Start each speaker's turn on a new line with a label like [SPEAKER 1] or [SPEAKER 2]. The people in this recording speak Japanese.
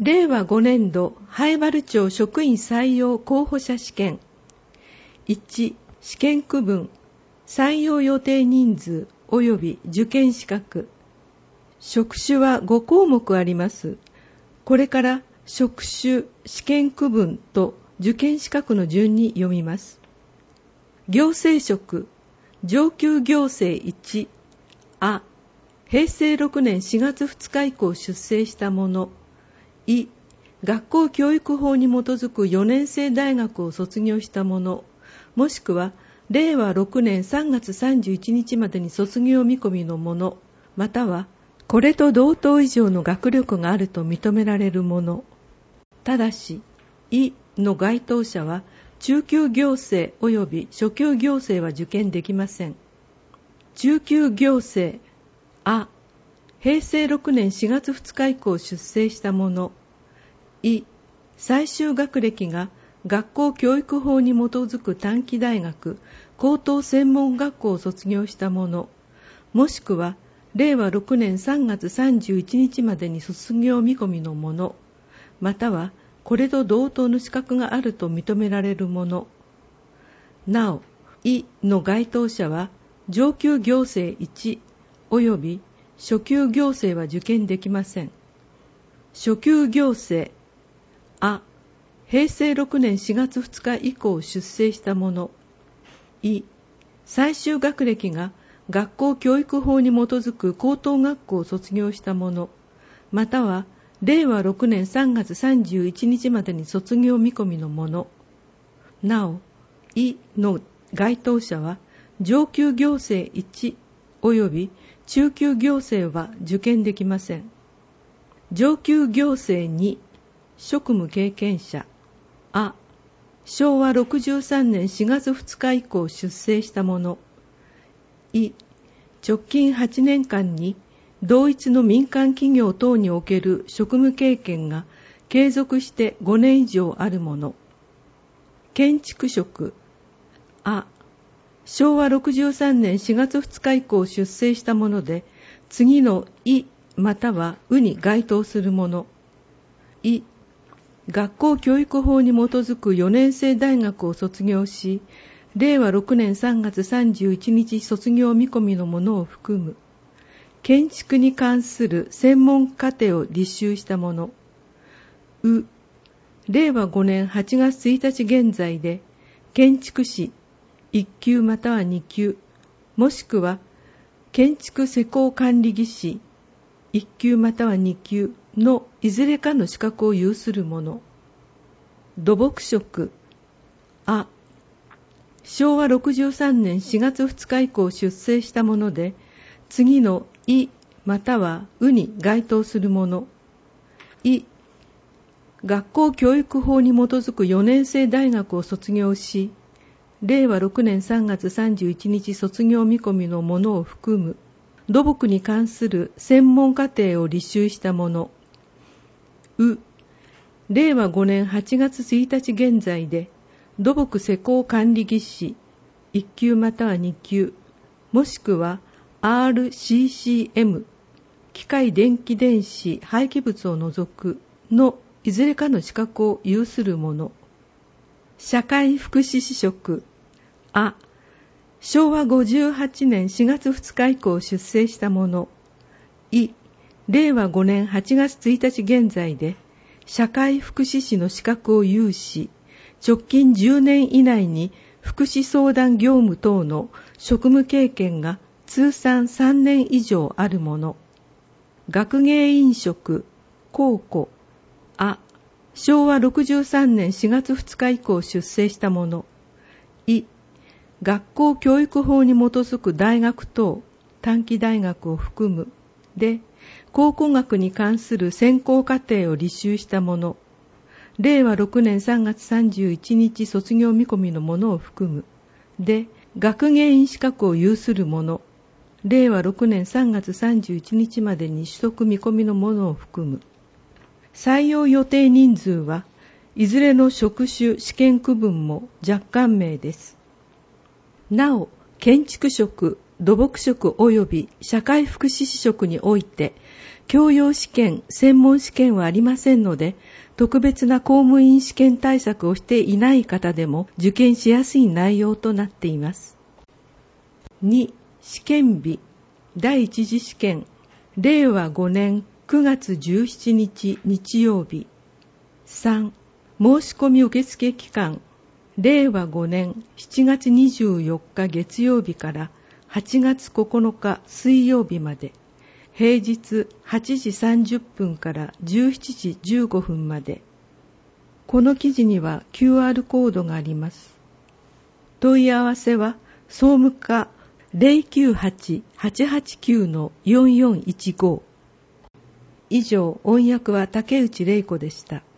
[SPEAKER 1] 令和5年度南風原町職員採用候補者試験。1、試験区分、採用予定人数及び受験資格。職種は5項目あります。これから職種、試験区分と受験資格の順に読みます。行政職、上級行政1、あ、平成6年4月2日以降出生した者。い、学校教育法に基づく4年制大学を卒業した者、もしくは令和6年3月31日までに卒業見込みの者、またはこれと同等以上の学力があると認められる者。ただし、いの該当者は中級行政及び初級行政は受験できません。中級行政、あ、平成6年4月2日以降出生した者。い、最終学歴が学校教育法に基づく短期大学、高等専門学校を卒業した者、もしくは令和6年3月31日までに卒業見込みの者、またはこれと同等の資格があると認められる者。なお、いの該当者は上級行政1及び初級行政は受験できません。初級行政、あ、平成6年4月2日以降出生した者。い、最終学歴が学校教育法に基づく高等学校を卒業した者、または令和6年3月31日までに卒業見込みの者。なお、いの該当者は上級行政1及び中級行政は受験できません。上級行政2、職務経験者。あ、昭和63年4月2日以降出生した者。い、直近8年間に同一の民間企業等における職務経験が継続して5年以上ある者。建築職。あ、昭和63年4月2日以降出生した者で、次のいまたはうに該当する者。い、学校教育法に基づく4年制大学を卒業し、令和6年3月31日卒業見込みの者を含む。建築に関する専門課程を履修した者。う、令和5年8月1日現在で、建築士1級または2級、もしくは建築施工管理技師1級または2級のいずれかの資格を有する者。土木職。あ、昭和63年4月2日以降出生した者で、次のいまたはうに該当する者。い、学校教育法に基づく4年制大学を卒業し、令和6年3月31日卒業見込みの者を含む土木に関する専門課程を履修した者。う、令和5年8月1日現在で土木施工管理技師1級または2級、もしくは RCCM 機械電気電子廃棄物を除くのいずれかの資格を有する者。社会福祉士職。あ、昭和58年4月2日以降出生した者。い、令和5年8月1日現在で社会福祉士の資格を有し、直近10年以内に福祉相談業務等の職務経験が通算3年以上ある者。学芸員職、公庫。あ、昭和63年4月2日以降出生した者。い、学校教育法に基づく大学等、短期大学を含む。で、考古学に関する専攻課程を履修した者。令和6年3月31日卒業見込みの者を含む。で、学芸員資格を有する者。令和6年3月31日までに取得見込みの者を含む。採用予定人数はいずれの職種試験区分も若干名です。なお、建築職土木職及び社会福祉士職において、教養試験、専門試験はありませんので、特別な公務員試験対策をしていない方でも受験しやすい内容となっています。2、試験日。第一次試験、令和5年9月17日日曜日。3、申し込み受付期間、令和5年7月24日月曜日から8月9日水曜日まで、平日8時30分から17時15分まで。この記事には QR コードがあります。問い合わせは総務課 098-889-4415。以上、音訳は竹内玲子でした。